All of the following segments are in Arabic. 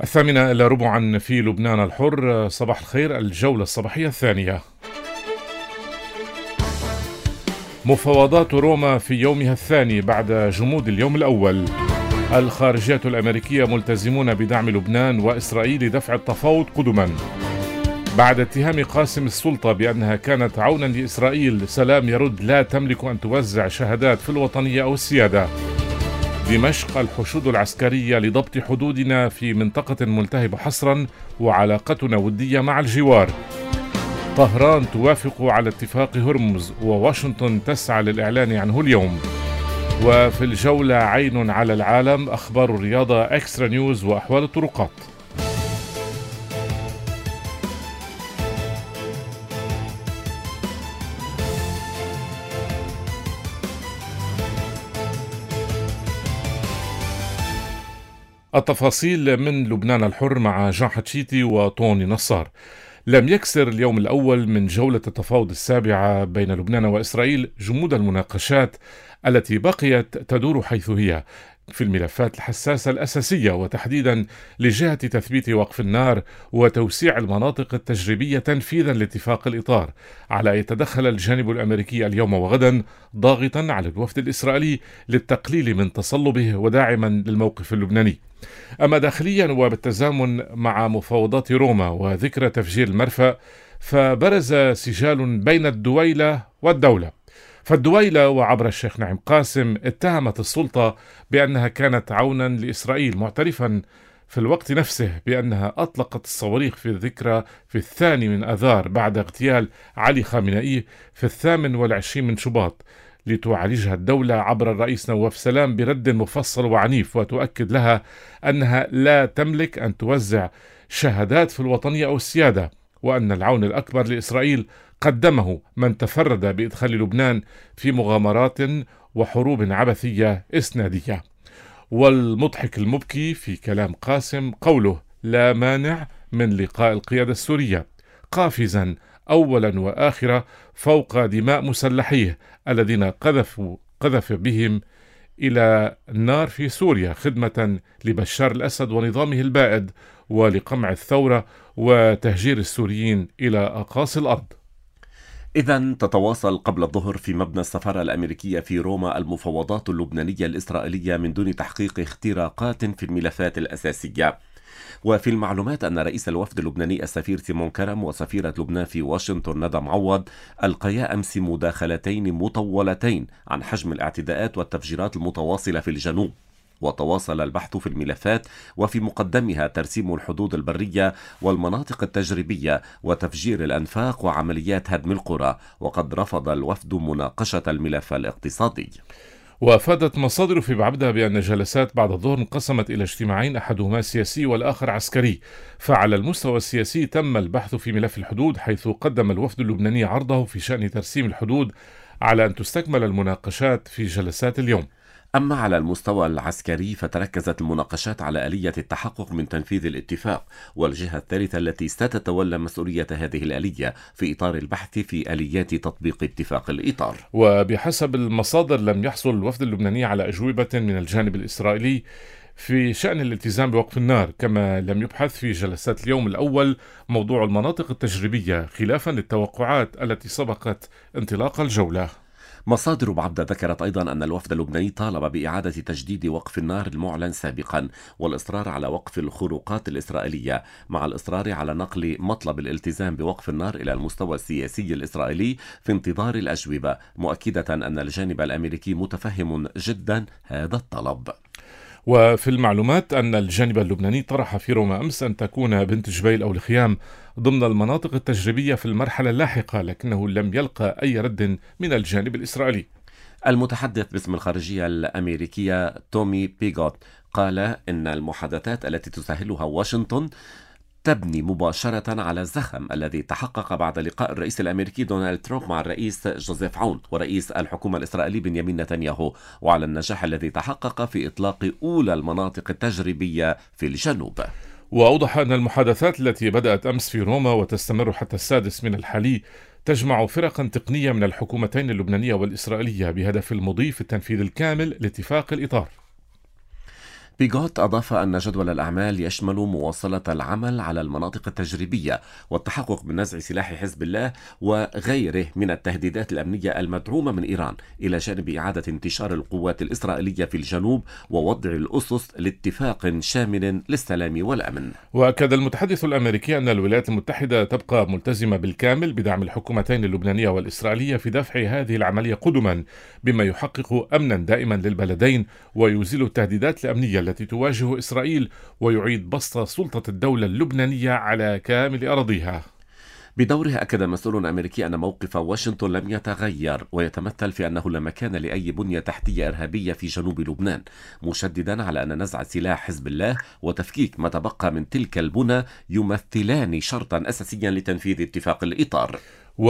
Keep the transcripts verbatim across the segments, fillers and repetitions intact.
الثامنة إلى ربعا في لبنان الحر. صباح الخير، الجولة الصباحية الثانية. مفاوضات روما في يومها الثاني بعد جمود اليوم الأول. الخارجية الأمريكية ملتزمون بدعم لبنان وإسرائيل لدفع التفاوض قدما. بعد اتهام قاسم السلطة بأنها كانت عونا لإسرائيل، سلام يرد: لا تملك أن توزع شهادات في الوطنية أو السيادة. دمشق: الحشود العسكرية لضبط حدودنا في منطقة ملتهبة حصرا وعلاقتنا ودية مع الجوار. طهران توافق على اتفاق هرمز وواشنطن تسعى للإعلان عنه اليوم. وفي الجولة عين على العالم، أخبار الرياضة، إكسترا نيوز، وأحوال الطرقات. التفاصيل من لبنان الحر مع جان حتشيتي وطوني نصار. لم يكسر اليوم الأول من جولة التفاوض السابعة بين لبنان وإسرائيل جمود المناقشات التي بقيت تدور حيث هي في الملفات الحساسة الأساسية، وتحديدا لجهة تثبيت وقف النار وتوسيع المناطق التجريبية تنفيذا لاتفاق الإطار، على أن يتدخل الجانب الأمريكي اليوم وغدا ضاغطا على الوفد الإسرائيلي للتقليل من تصلبه وداعما للموقف اللبناني. أما داخليا وبالتزامن مع مفاوضات روما وذكرى تفجير المرفأ، فبرز سجال بين الدويلة والدولة. فالدويلة وعبر الشيخ نعيم قاسم اتهمت السلطة بأنها كانت عونا لإسرائيل، معترفا في الوقت نفسه بأنها أطلقت الصواريخ في الذكرى في الثاني من أذار بعد اغتيال علي خامنئي في الثامن والعشرين من شباط، لتعالجها الدولة عبر الرئيس نواف سلام برد مفصل وعنيف، وتؤكد لها أنها لا تملك أن توزع شهادات في الوطنية أو السيادة، وأن العون الأكبر لإسرائيل قدمه من تفرد بإدخال لبنان في مغامرات وحروب عبثية إسنادية. والمضحك المبكي في كلام قاسم قوله: لا مانع من لقاء القيادة السورية، قافزا أولا وآخرا فوق دماء مسلحيه الذين قذفوا قذف بهم إلى النار في سوريا خدمة لبشار الأسد ونظامه البائد، ولقمع الثورة وتهجير السوريين إلى أقاصي الأرض. إذن تتواصل قبل الظهر في مبنى السفارة الأمريكية في روما المفاوضات اللبنانية الإسرائيلية من دون تحقيق اختراقات في الملفات الأساسية. وفي المعلومات أن رئيس الوفد اللبناني السفير تيمون كرم وسفيرة لبنان في واشنطن ندى معوض ألقيا أمس مداخلتين مطولتين عن حجم الاعتداءات والتفجيرات المتواصلة في الجنوب، وتواصل البحث في الملفات وفي مقدمها ترسيم الحدود البرية والمناطق التجريبية وتفجير الأنفاق وعمليات هدم القرى. وقد رفض الوفد مناقشة الملف الاقتصادي. وافادت مصادر في بعبدة بأن جلسات بعد الظهر انقسمت إلى اجتماعين، أحدهما سياسي والآخر عسكري. فعلى المستوى السياسي تم البحث في ملف الحدود، حيث قدم الوفد اللبناني عرضه في شأن ترسيم الحدود على أن تستكمل المناقشات في جلسات اليوم. أما على المستوى العسكري فتركزت المناقشات على آلية التحقق من تنفيذ الاتفاق، والجهة الثالثة التي ستتولى مسؤولية هذه الآلية في إطار البحث في آليات تطبيق اتفاق الإطار. وبحسب المصادر لم يحصل الوفد اللبناني على أجوبة من الجانب الإسرائيلي في شأن الالتزام بوقف النار، كما لم يبحث في جلسات اليوم الأول موضوع المناطق التجريبية، خلافا للتوقعات التي سبقت انطلاق الجولة. مصادر بعبدة ذكرت أيضا أن الوفد اللبناني طالب بإعادة تجديد وقف النار المعلن سابقا، والإصرار على وقف الخروقات الإسرائيلية، مع الإصرار على نقل مطلب الالتزام بوقف النار إلى المستوى السياسي الإسرائيلي في انتظار الأجوبة، مؤكدة أن الجانب الأمريكي متفهم جدا هذا الطلب. وفي المعلومات أن الجانب اللبناني طرح في روما أمس أن تكون بنت جبيل أو الخيام ضمن المناطق التجريبية في المرحلة اللاحقة، لكنه لم يلقى أي رد من الجانب الإسرائيلي. المتحدث باسم الخارجية الأمريكية تومي بيغوت قال إن المحادثات التي تسهلها واشنطن تبني مباشرة على الزخم الذي تحقق بعد لقاء الرئيس الأمريكي دونالد ترامب مع الرئيس جوزيف عون ورئيس الحكومة الإسرائيلي بنيامين نتنياهو، وعلى النجاح الذي تحقق في إطلاق أولى المناطق التجريبية في الجنوب. وأوضح أن المحادثات التي بدأت أمس في روما وتستمر حتى السادس من الحالي تجمع فرقا تقنية من الحكومتين اللبنانية والإسرائيلية بهدف المضي في التنفيذ الكامل لاتفاق الإطار. بيغوت أضاف أن جدول الأعمال يشمل مواصلة العمل على المناطق التجريبية والتحقق من نزع سلاح حزب الله وغيره من التهديدات الأمنية المدعومة من إيران، إلى جانب إعادة انتشار القوات الإسرائيلية في الجنوب ووضع الأسس لاتفاق شامل للسلام والأمن. وأكد المتحدث الأمريكي أن الولايات المتحدة تبقى ملتزمة بالكامل بدعم الحكومتين اللبنانية والإسرائيلية في دفع هذه العملية قدما، بما يحقق أمنا دائما للبلدين ويزيل التهديدات الأمنية التي تواجه إسرائيل ويعيد بسط سلطة الدولة اللبنانية على كامل أراضيها. بدوره أكد مسؤول أمريكي أن موقف واشنطن لم يتغير ويتمثل في أنه لا مكان لأي بنية تحتية إرهابية في جنوب لبنان، مشددا على أن نزع سلاح حزب الله وتفكيك ما تبقى من تلك البنى يمثلان شرطا أساسيا لتنفيذ اتفاق الإطار.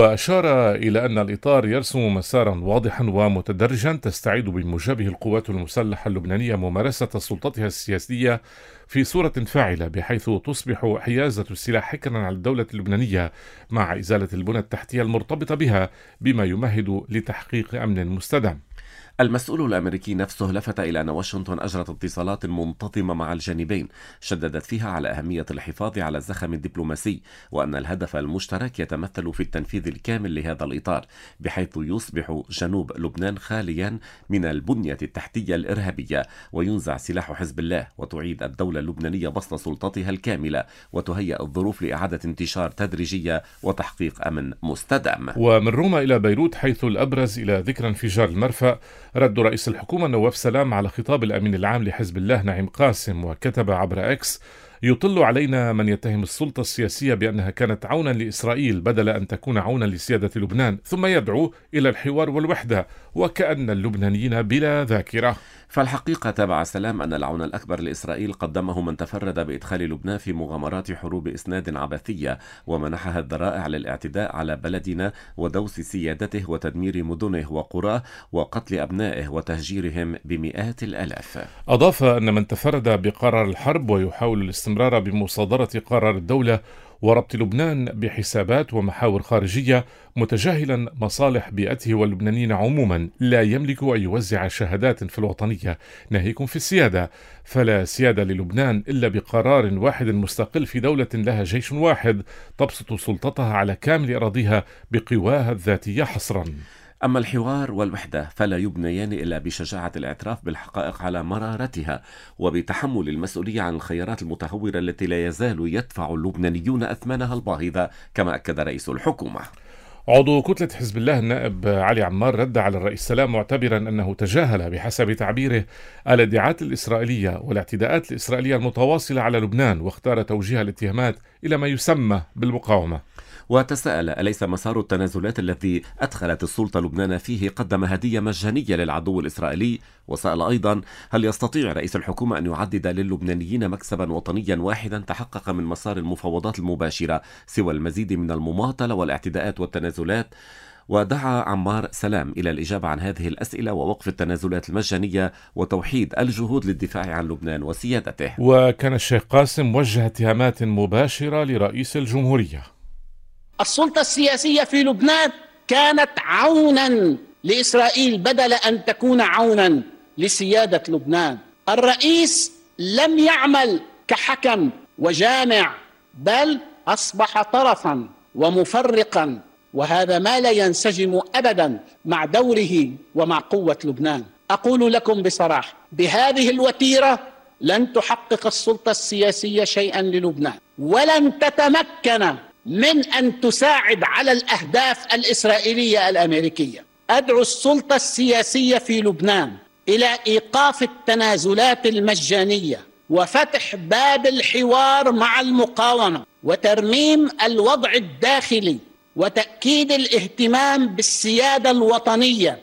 وأشار إلى أن الإطار يرسم مسارا واضحا ومتدرجا تستعيد بموجبه القوات المسلحة اللبنانية ممارسة سلطتها السياسية في صورة فاعلة، بحيث تصبح حيازة السلاح حكرا على الدولة اللبنانية مع إزالة البنى التحتية المرتبطة بها، بما يمهد لتحقيق أمن مستدام. المسؤول الأمريكي نفسه لفت إلى أن واشنطن أجرت اتصالات منتظمة مع الجانبين شددت فيها على أهمية الحفاظ على الزخم الدبلوماسي، وأن الهدف المشترك يتمثل في التنفيذ الكامل لهذا الإطار، بحيث يصبح جنوب لبنان خاليا من البنية التحتية الإرهابية وينزع سلاح حزب الله وتعيد الدولة اللبنانية بسط سلطتها الكاملة وتهيئ الظروف لإعادة انتشار تدريجية وتحقيق أمن مستدام. ومن روما إلى بيروت، حيث الأبرز إلى ذكرى انفجار المرفأ رد رئيس الحكومة نواف سلام على خطاب الأمين العام لحزب الله نعيم قاسم، وكتب عبر إكس: يطل علينا من يتهم السلطة السياسية بأنها كانت عونا لإسرائيل بدل أن تكون عونا لسيادة لبنان، ثم يدعو إلى الحوار والوحدة وكأن اللبنانيين بلا ذاكرة. فالحقيقة تابع سلام أن العون الأكبر لإسرائيل قدمه من تفرد بإدخال لبنان في مغامرات حروب إسناد عبثية ومنحها الذرائع للاعتداء على بلدنا ودوس سيادته وتدمير مدنه وقراه وقتل أبنائه وتهجيرهم بمئات الآلاف. أضاف أن من تفرد بقرار الحرب ويحاول الاستمرار بمصادرة قرار الدولة وربط لبنان بحسابات ومحاور خارجية متجاهلا مصالح بيئته واللبنانيين عموما لا يملك أن يوزع شهادات في الوطنية ناهيكم في السيادة، فلا سيادة للبنان إلا بقرار واحد مستقل في دولة لها جيش واحد تبسط سلطتها على كامل أراضيها بقواها الذاتية حصرا. أما الحوار والوحدة فلا يبنيان إلا بشجاعة الاعتراف بالحقائق على مرارتها وبتحمل المسؤولية عن الخيارات المتهورة التي لا يزال يدفع اللبنانيون أثمانها الباهظة، كما أكد رئيس الحكومة. عضو كتلة حزب الله النائب علي عمار رد على الرئيس سلام معتبرا أنه تجاهل بحسب تعبيره الادعاءات الإسرائيلية والاعتداءات الإسرائيلية المتواصلة على لبنان، واختار توجيه الاتهامات إلى ما يسمى بالمقاومة. وتساءل: أليس مسار التنازلات الذي أدخلت السلطة لبنان فيه قدم هدية مجانية للعدو الإسرائيلي؟ وسأل أيضا: هل يستطيع رئيس الحكومة أن يعدد للبنانيين مكسبا وطنيا واحدا تحقق من مسار المفاوضات المباشرة سوى المزيد من المماطلة والاعتداءات والتنازلات؟ ودعا عمار سلام إلى الإجابة عن هذه الأسئلة ووقف التنازلات المجانية وتوحيد الجهود للدفاع عن لبنان وسيادته. وكان الشيخ قاسم وجه اتهامات مباشرة لرئيس الجمهورية. السلطة السياسية في لبنان كانت عونا لإسرائيل بدل أن تكون عونا لسيادة لبنان. الرئيس لم يعمل كحكم وجامع، بل أصبح طرفا ومفرقا، وهذا ما لا ينسجم أبدا مع دوره ومع قوة لبنان. أقول لكم بصراحة: بهذه الوتيرة لن تحقق السلطة السياسية شيئا للبنان، ولن تتمكن من أن تساعد على الأهداف الإسرائيلية الأمريكية. أدعو السلطة السياسية في لبنان إلى إيقاف التنازلات المجانية وفتح باب الحوار مع المقاومة وترميم الوضع الداخلي وتأكيد الاهتمام بالسيادة الوطنية.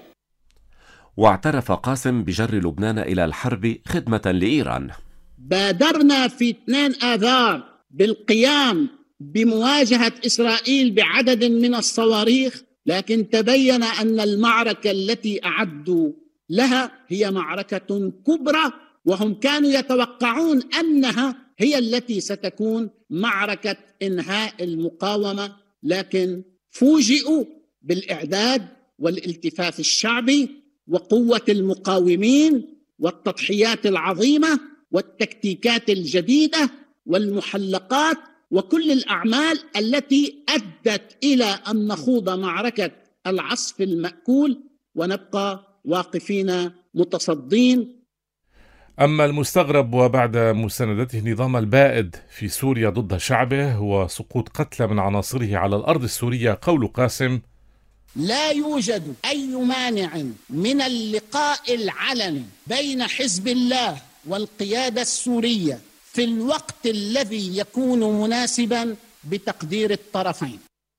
واعترف قاسم بجر لبنان إلى الحرب خدمة لإيران. بادرنا في اثنين آذار بالقيام بمواجهة إسرائيل بعدد من الصواريخ، لكن تبين أن المعركة التي أعدوا لها هي معركة كبرى، وهم كانوا يتوقعون أنها هي التي ستكون معركة إنهاء المقاومة، لكن فوجئوا بالإعداد والالتفاف الشعبي وقوة المقاومين والتضحيات العظيمة، والتكتيكات الجديدة والمحلقات وكل الأعمال التي أدت إلى أن نخوض معركة العصف المأكول ونبقى واقفين متصدين. أما المستغرب وبعد مساندته نظام البائد في سوريا ضد شعبه وسقوط قتلى من عناصره على الأرض السورية، قول قاسم: لا يوجد أي مانع من اللقاء العلني بين حزب الله والقيادة السورية في الوقت الذي يكون مناسبا بتقدير الطرفين.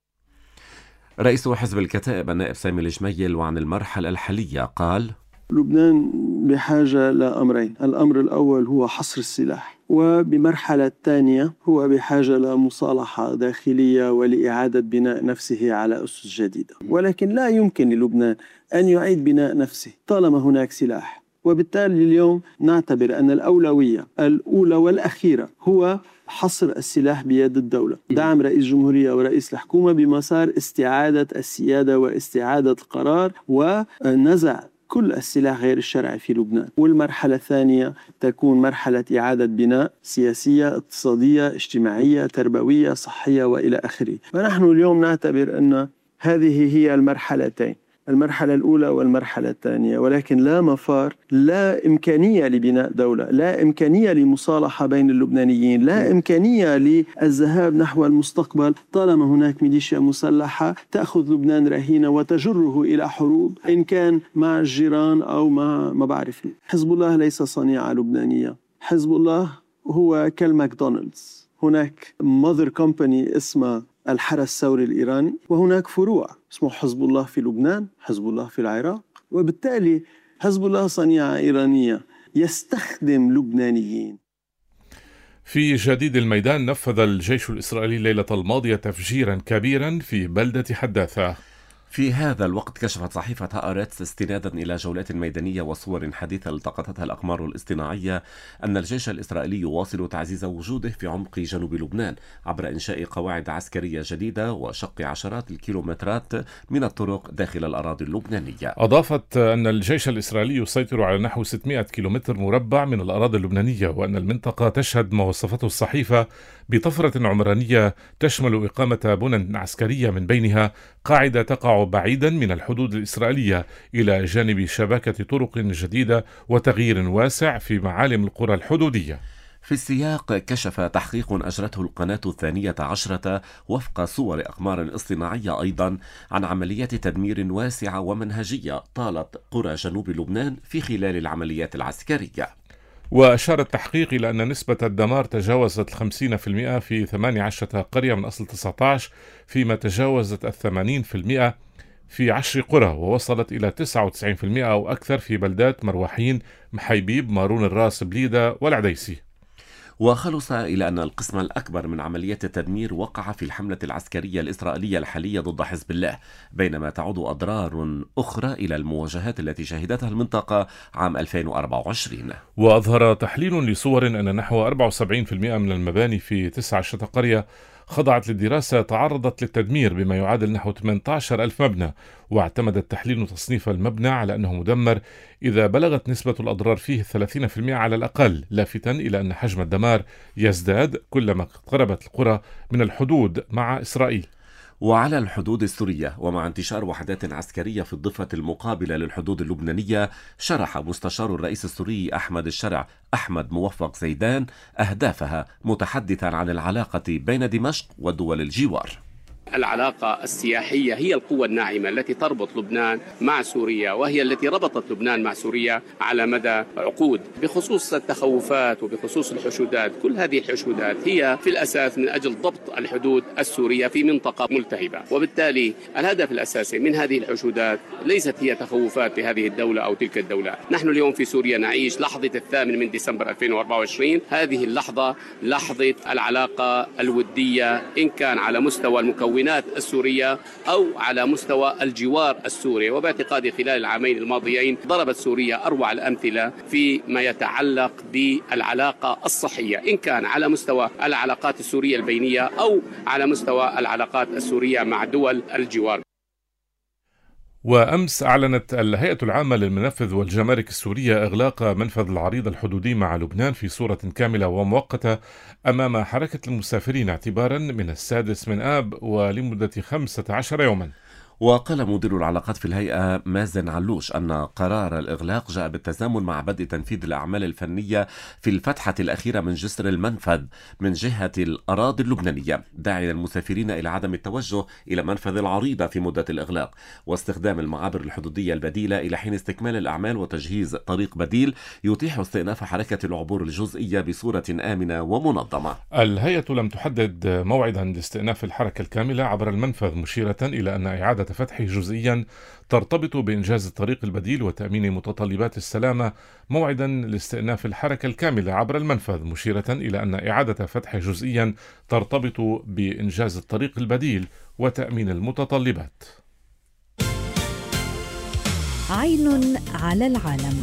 رئيس حزب الكتائب النائب سامي الجميل وعن المرحلة الحالية قال: لبنان بحاجة لأمرين. الأمر الأول هو حصر السلاح، وبمرحلة ثانية هو بحاجة لمصالحة داخلية ولإعادة بناء نفسه على أسس جديدة. ولكن لا يمكن للبنان أن يعيد بناء نفسه طالما هناك سلاح، وبالتالي اليوم نعتبر أن الأولوية الأولى والأخيرة هو حصر السلاح بيد الدولة، دعم رئيس الجمهورية ورئيس الحكومة بمسار استعادة السيادة واستعادة القرار ونزع كل السلاح غير الشرعي في لبنان. والمرحلة الثانية تكون مرحلة إعادة بناء سياسية، اقتصادية، اجتماعية، تربوية، صحية وإلى آخره. فنحن اليوم نعتبر أن هذه هي المرحلتين، المرحلة الأولى والمرحلة الثانية، ولكن لا مفار، لا إمكانية لبناء دولة، لا إمكانية لمصالحة بين اللبنانيين، لا إمكانية للذهاب نحو المستقبل طالما هناك ميليشيا مسلحة تأخذ لبنان رهينة وتجره إلى حروب، إن كان مع الجيران أو مع ما بعرف. حزب الله ليس صنيعة لبنانية، حزب الله هو كالماكدونالدز، هناك ماذر كومباني اسمها الحرس الثوري الإيراني، وهناك فروع اسمه حزب الله في لبنان، حزب الله في العراق، وبالتالي حزب الله صنيعة إيرانية يستخدم لبنانيين. في جديد الميدان، نفذ الجيش الإسرائيلي الليلة الماضية تفجيرا كبيرا في بلدة حداثة. في هذا الوقت كشفت صحيفة هآرتس استنادا إلى جولات ميدانية وصور حديثة التقطتها الأقمار الاصطناعية أن الجيش الإسرائيلي يواصل تعزيز وجوده في عمق جنوب لبنان عبر إنشاء قواعد عسكرية جديدة وشق عشرات الكيلومترات من الطرق داخل الأراضي اللبنانية. أضافت أن الجيش الإسرائيلي يسيطر على نحو ستمائة كيلومتر مربع من الأراضي اللبنانية، وأن المنطقة تشهد ما وصفته الصحيفة بطفرة عمرانية تشمل إقامة بنى عسكرية، من بينها قاعدة تقع بعيدا من الحدود الإسرائيلية إلى جانب شبكة طرق جديدة وتغيير واسع في معالم القرى الحدودية. في السياق كشف تحقيق أجرته القناة الثانية عشرة وفق صور أقمار اصطناعية أيضا عن عمليات تدمير واسعة ومنهجية طالت قرى جنوب لبنان في خلال العمليات العسكرية. وأشار التحقيق إلى أن نسبة الدمار تجاوزت الخمسين في المئة في ثمانية عشرة قرية من أصل تسعة عشر، فيما تجاوزت الثمانين في المئة في عشر قرى، ووصلت إلى تسعة وتسعين في المئة أو أكثر في بلدات مروحين، محيبيب، مارون الراس، بليدة والعديسي. وخلص إلى أن القسم الأكبر من عمليات التدمير وقع في الحملة العسكرية الإسرائيلية الحالية ضد حزب الله، بينما تعود أضرار أخرى إلى المواجهات التي شهدتها المنطقة عام ألفين وأربعة وعشرين. وأظهر تحليل لصور أن نحو أربعة وسبعين في المئة من المباني في تسعة عشر قرية خضعت للدراسة تعرضت للتدمير بما يعادل نحو ثمانية عشر ألف مبنى، واعتمد التحليل تصنيف المبنى على أنه مدمر إذا بلغت نسبة الأضرار فيه ثلاثين في المئة على الأقل، لافتا إلى أن حجم الدمار يزداد كلما اقتربت القرى من الحدود مع إسرائيل. وعلى الحدود السورية ومع انتشار وحدات عسكرية في الضفة المقابلة للحدود اللبنانية، شرح مستشار الرئيس السوري أحمد الشرع أحمد موفق زيدان أهدافها، متحدثا عن العلاقة بين دمشق ودول الجوار. العلاقة السياحية هي القوة الناعمة التي تربط لبنان مع سوريا، وهي التي ربطت لبنان مع سوريا على مدى عقود. بخصوص التخوفات وبخصوص الحشودات، كل هذه الحشودات هي في الأساس من أجل ضبط الحدود السورية في منطقة ملتهبة، وبالتالي الهدف الأساسي من هذه الحشودات ليست هي تخوفات لهذه الدولة أو تلك الدولة. نحن اليوم في سوريا نعيش لحظة الثامن من ديسمبر ألفين وأربعة وعشرين، هذه اللحظة لحظة العلاقة الودية، إن كان على مستوى المكونات السورية أو على مستوى الجوار السوري. وباعتقادي خلال العامين الماضيين ضربت سوريا أروع الأمثلة فيما يتعلق بالعلاقة الصحية، إن كان على مستوى العلاقات السورية البينية أو على مستوى العلاقات السورية مع دول الجوار. وأمس أعلنت الهيئة العامة للمنافذ والجمارك السورية إغلاق منفذ العريض الحدودي مع لبنان في صورة كاملة ومؤقتة أمام حركة المسافرين اعتبارا من السادس من آب ولمدة خمسة عشر يوما. وقال مدير العلاقات في الهيئة مازن علوش أن قرار الإغلاق جاء بالتزامن مع بدء تنفيذ الأعمال الفنية في الفتحة الأخيرة من جسر المنفذ من جهة الأراضي اللبنانية، داعيا المسافرين إلى عدم التوجه إلى منفذ العريضة في مدة الإغلاق واستخدام المعابر الحدودية البديلة إلى حين استكمال الأعمال وتجهيز طريق بديل يتيح استئناف حركة العبور الجزئية بصورة آمنة ومنظمة. الهيئة لم تحدد موعدا لاستئناف الحركة الكاملة عبر المنفذ، مشيرة إلى أن إعادة فتحه جزئيا ترتبط بإنجاز الطريق البديل وتأمين متطلبات السلامة، موعدا لاستئناف الحركة الكاملة عبر المنفذ، مشيرة إلى أن إعادة فتحه جزئيا ترتبط بإنجاز الطريق البديل وتأمين المتطلبات. عين على العالم.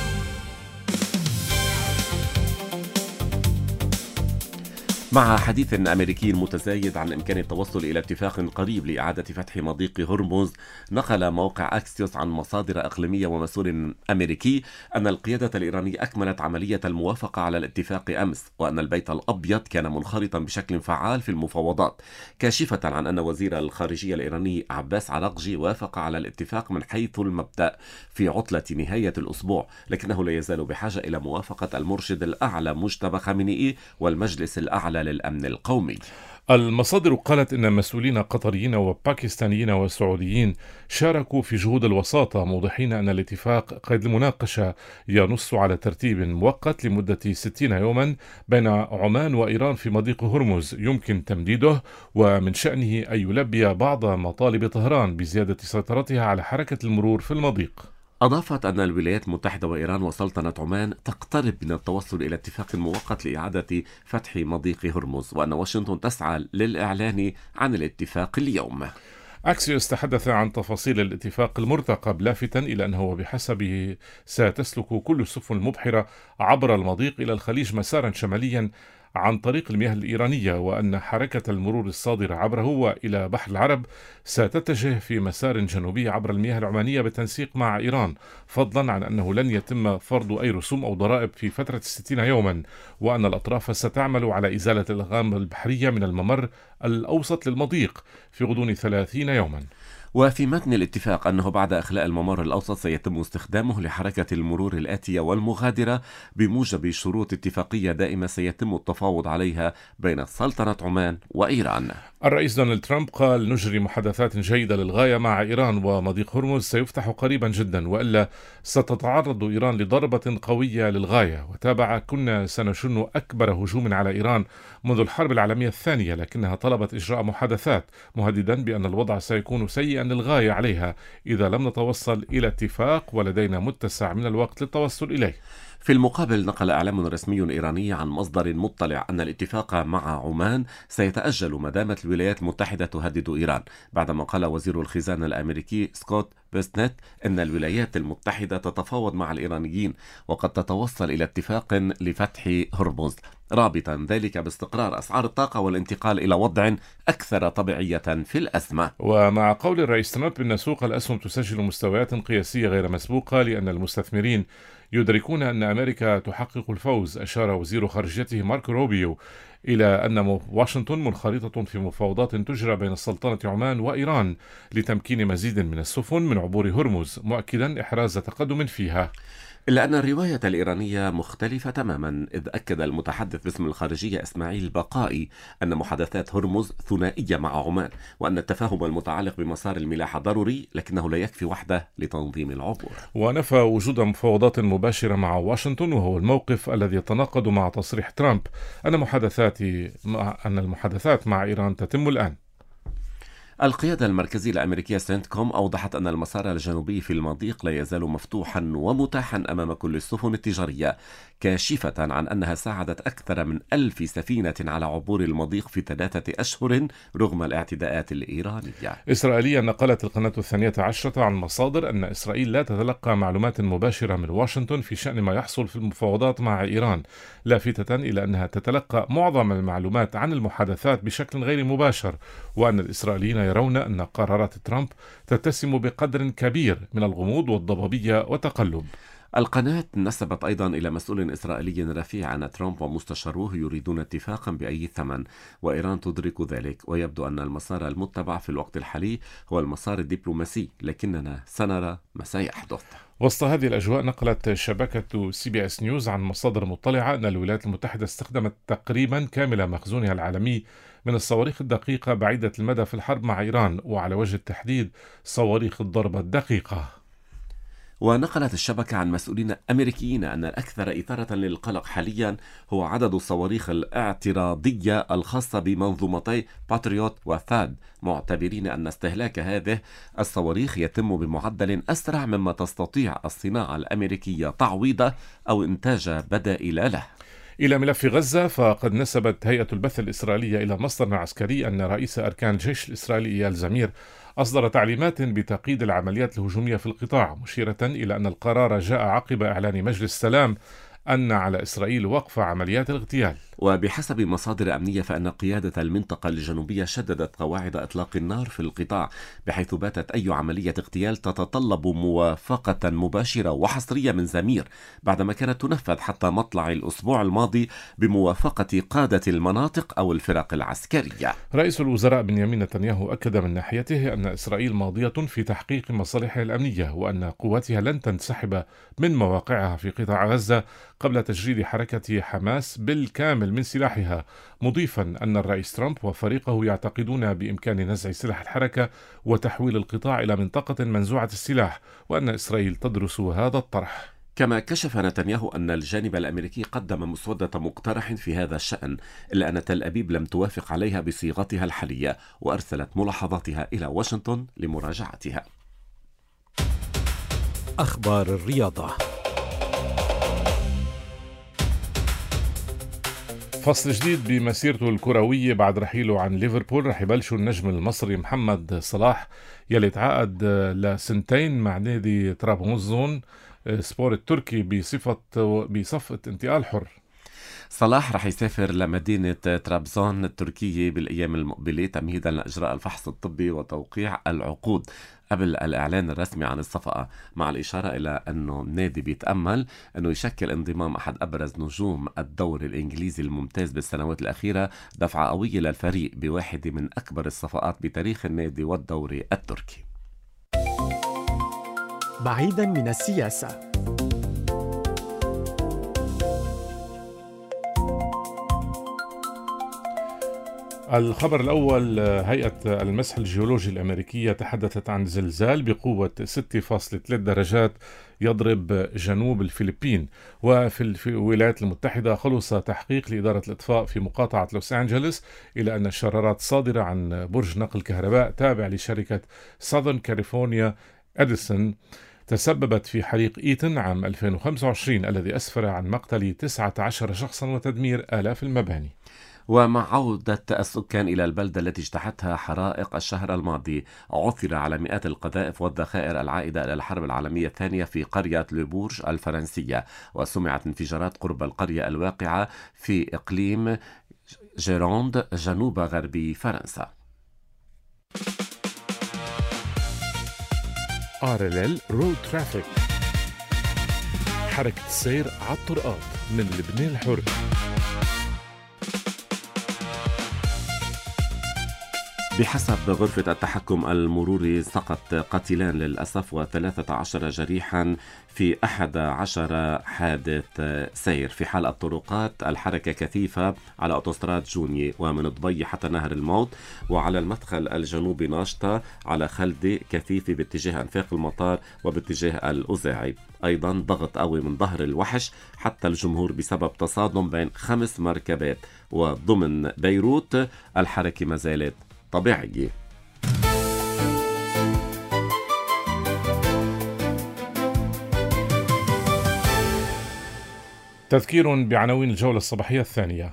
مع حديث أمريكي متزايد عن إمكان التوصل إلى اتفاق قريب لإعادة فتح مضيق هرمز، نقل موقع أكسيوس عن مصادر إقليمية ومسؤول أمريكي أن القيادة الإيرانية أكملت عملية الموافقة على الاتفاق أمس، وأن البيت الأبيض كان منخرطا بشكل فعال في المفاوضات، كاشفة عن أن وزير الخارجية الإيراني عباس عراقجي وافق على الاتفاق من حيث المبدأ في عطلة نهاية الأسبوع، لكنه لا يزال بحاجة إلى موافقة المرشد الأعلى مجتبى خامنئي والمجلس الأعلى للأمن القومي. المصادر قالت إن مسؤولين قطريين وباكستانيين وسعوديين شاركوا في جهود الوساطة، موضحين أن الاتفاق قيد المناقشة ينص على ترتيب مؤقت لمدة ستين يوما بين عمان وإيران في مضيق هرمز يمكن تمديده، ومن شأنه أن يلبي بعض مطالب طهران بزيادة سيطرتها على حركة المرور في المضيق. أضافت أن الولايات المتحدة وإيران وسلطنة عمان تقترب من التوصل إلى اتفاق مؤقت لإعادة فتح مضيق هرمز، وأن واشنطن تسعى للإعلان عن الاتفاق اليوم. أكسيوس تحدث عن تفاصيل الاتفاق المرتقب، لافتا إلى أنه بحسبه ستسلك كل السفن المبحرة عبر المضيق إلى الخليج مسارا شماليا عن طريق المياه الإيرانية، وأن حركة المرور الصادرة عبره وإلى بحر العرب ستتجه في مسار جنوبي عبر المياه العمانية بالتنسيق مع إيران، فضلا عن أنه لن يتم فرض أي رسوم أو ضرائب في فترة ستين يوما، وأن الأطراف ستعمل على إزالة الألغام البحرية من الممر الأوسط للمضيق في غضون ثلاثين يوما. وفي متن الاتفاق أنه بعد إخلاء الممر الأوسط سيتم استخدامه لحركة المرور الآتية والمغادرة بموجب شروط اتفاقية دائمة سيتم التفاوض عليها بين سلطنة عمان وإيران. الرئيس دونالد ترامب قال: نجري محادثات جيدة للغاية مع إيران، ومضيق هرمز سيفتح قريبا جدا، وإلا ستتعرض إيران لضربة قوية للغاية. وتابع: كنا سنشن أكبر هجوم على إيران منذ الحرب العالمية الثانية، لكنها طلبت إجراء محادثات، مهددا بأن الوضع سيكون سيئا للغاية عليها إذا لم نتوصل إلى اتفاق، ولدينا متسع من الوقت للتوصل إليه. في المقابل، نقل إعلام رسمي إيراني عن مصدر مطلع أن الاتفاق مع عمان سيتأجل ما دامت الولايات المتحدة تهدد إيران، بعدما قال وزير الخزانة الأمريكي سكوت بيسنت أن الولايات المتحدة تتفاوض مع الإيرانيين وقد تتوصل إلى اتفاق لفتح هرمز، رابطا ذلك باستقرار أسعار الطاقة والانتقال إلى وضع أكثر طبيعية في الأزمة. ومع قول الرئيس ترامب أن سوق الأسهم تسجل مستويات قياسية غير مسبوقة لأن المستثمرين يدركون أن أمريكا تحقق الفوز، أشار وزير خارجيته ماركو روبيو إلى أن واشنطن منخرطة في مفاوضات تجرى بين سلطنة عمان وإيران لتمكين مزيد من السفن من عبور هرمز، مؤكدا إحراز تقدم فيها. إلا أن الرواية الإيرانية مختلفة تماما، إذ أكد المتحدث باسم الخارجية إسماعيل بقائي أن محادثات هرمز ثنائية مع عمان، وأن التفاهم المتعلق بمسار الملاحة ضروري لكنه لا يكفي وحده لتنظيم العبور. ونفى وجود مفاوضات مباشرة مع واشنطن، وهو الموقف الذي يتناقض مع تصريح ترامب أن محادثات مع أن المحادثات مع إيران تتم الآن. القيادة المركزية الأمريكية سنتكوم أوضحت أن المسار الجنوبي في المضيق لا يزال مفتوحا ومتاحا أمام كل السفن التجارية، كاشفة عن أنها ساعدت أكثر من ألف سفينة على عبور المضيق في ثلاثة أشهر رغم الاعتداءات الإيرانية. إسرائيليا نقلت القناة الثانية عشرة عن مصادر أن إسرائيل لا تتلقى معلومات مباشرة من واشنطن في شأن ما يحصل في المفاوضات مع إيران، لافتة إلى أنها تتلقى معظم المعلومات عن المحادثات بشكل غير مباشر، وأن الإسرائيليين يرون أن قرارات ترامب تتسم بقدر كبير من الغموض والضبابية والتقلب. القناة نسبت أيضا إلى مسؤول إسرائيلي رفيع أن ترامب ومستشاروه يريدون اتفاقا بأي ثمن، وإيران تدرك ذلك، ويبدو أن المسار المتبع في الوقت الحالي هو المسار الدبلوماسي، لكننا سنرى ما سيحدث. وسط هذه الأجواء نقلت شبكة سي بي اس نيوز عن مصادر مطلعة أن الولايات المتحدة استخدمت تقريبا كامل مخزونها العالمي من الصواريخ الدقيقة بعيدة المدى في الحرب مع إيران، وعلى وجه التحديد صواريخ الضربة الدقيقة. ونقلت الشبكة عن مسؤولين أمريكيين أن الأكثر إثارة للقلق حاليا هو عدد الصواريخ الاعتراضية الخاصة بمنظومتي باتريوت وثاد، معتبرين أن استهلاك هذه الصواريخ يتم بمعدل أسرع مما تستطيع الصناعة الأمريكية تعويضه أو إنتاج بدائل له. إلى ملف غزة، فقد نسبت هيئة البث الإسرائيلية إلى مصدر عسكري أن رئيس أركان الجيش الإسرائيلي إيال زمير أصدر تعليمات بتقييد العمليات الهجومية في القطاع، مشيرة إلى أن القرار جاء عقب إعلان مجلس السلام أن على إسرائيل وقف عمليات الاغتيال. وبحسب مصادر أمنية فإن قيادة المنطقة الجنوبية شددت قواعد إطلاق النار في القطاع، بحيث باتت أي عملية اغتيال تتطلب موافقة مباشرة وحصرية من زمير، بعدما كانت تنفذ حتى مطلع الأسبوع الماضي بموافقة قادة المناطق أو الفرق العسكرية. رئيس الوزراء بنيامين نتنياهو أكد من ناحيته أن إسرائيل ماضية في تحقيق مصالحها الأمنية، وأن قواتها لن تنسحب من مواقعها في قطاع غزة قبل تجريد حركة حماس بالكامل من سلاحها، مضيفا أن الرئيس ترامب وفريقه يعتقدون بإمكان نزع سلاح الحركة وتحويل القطاع إلى منطقة منزوعة السلاح، وأن إسرائيل تدرس هذا الطرح. كما كشف نتنياهو أن الجانب الأمريكي قدم مسودة مقترح في هذا الشأن، إلا أن تل أبيب لم توافق عليها بصيغتها الحالية، وأرسلت ملاحظاتها إلى واشنطن لمراجعتها. أخبار الرياضة. فصل جديد بمسيرته الكروية بعد رحيله عن ليفربول. رح يبلشوا النجم المصري محمد صلاح يلي تعاقد لسنتين مع نادي طرابزون سبور التركي بصفة بصفقة انتقال حر. صلاح رح يسافر لمدينة طرابزون التركية بالأيام المقبلة تمهيدا لإجراء الفحص الطبي وتوقيع العقود قبل الإعلان الرسمي عن الصفقة، مع الإشارة إلى أنه النادي بيتأمل أنه يشكل انضمام أحد أبرز نجوم الدوري الإنجليزي الممتاز بالسنوات الأخيرة دفعة قوية للفريق بواحدة من أكبر الصفقات بتاريخ النادي والدوري التركي. بعيدا من السياسة. الخبر الأول، هيئة المسح الجيولوجي الأمريكية تحدثت عن زلزال بقوة ستة فاصلة ثلاثة درجات يضرب جنوب الفلبين. وفي الولايات المتحدة خلص تحقيق لإدارة الإطفاء في مقاطعة لوس أنجلوس إلى أن الشرارات صادرة عن برج نقل كهرباء تابع لشركة ساذرن كاليفورنيا أديسون تسببت في حريق إيتن عام ألفين وخمسة وعشرين الذي أسفر عن مقتل تسعة عشر شخصا وتدمير آلاف المباني. ومع عودة السكان إلى البلدة التي اجتاحتها حرائق الشهر الماضي، عثر على مئات القذائف والذخائر العائدة إلى الحرب العالمية الثانية في قرية لوبورج الفرنسية، وسمعت انفجارات قرب القرية الواقعة في إقليم جيروند جنوب غربي فرنسا. آر إل إل رود ترافيك، حركة السير على الطرقات من لبنان الحر. بحسب غرفة التحكم المروري سقط قتيلان للأسف وثلاثة عشر جريحا في أحد عشر حادث سير في حال الطرقات الحركة كثيفة على أوتوستراد جوني ومن دبي حتى نهر الموت، وعلى المدخل الجنوبي ناشطة على خلدي كثيفة باتجاه أنفاق المطار وباتجاه الأزاعي. أيضا ضغط قوي من ظهر الوحش حتى الجمهور بسبب تصادم بين خمس مركبات، وضمن بيروت الحركة ما زالت طبيعية. تذكير بعناوين الجولة الصباحية الثانية.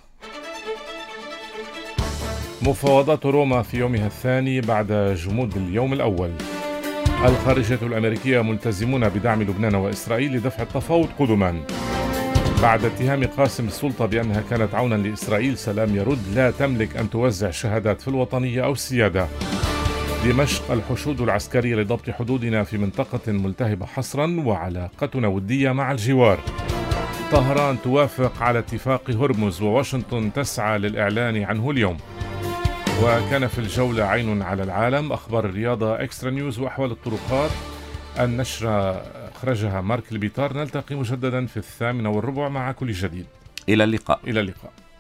مفاوضات روما في يومها الثاني بعد جمود اليوم الأول. الخارجية الأمريكية ملتزمون بدعم لبنان وإسرائيل لدفع التفاوض قدما. بعد اتهام قاسم السلطة بأنها كانت عونا لإسرائيل، سلام يرد لا تملك أن توزع شهادات في الوطنية أو السيادة. دمشق: الحشود العسكرية لضبط حدودنا في منطقة ملتهبة حصرا وعلاقتنا ودية مع الجوار. طهران توافق على اتفاق هرمز وواشنطن تسعى للإعلان عنه اليوم. وكان في الجولة عين على العالم، أخبار الرياضة، إكسترا نيوز وأحوال الطرقات. النشرة أخرجها مارك البيطار. نلتقي مجددا في الثامنة والربع مع كل جديد. إلى اللقاء. إلى اللقاء.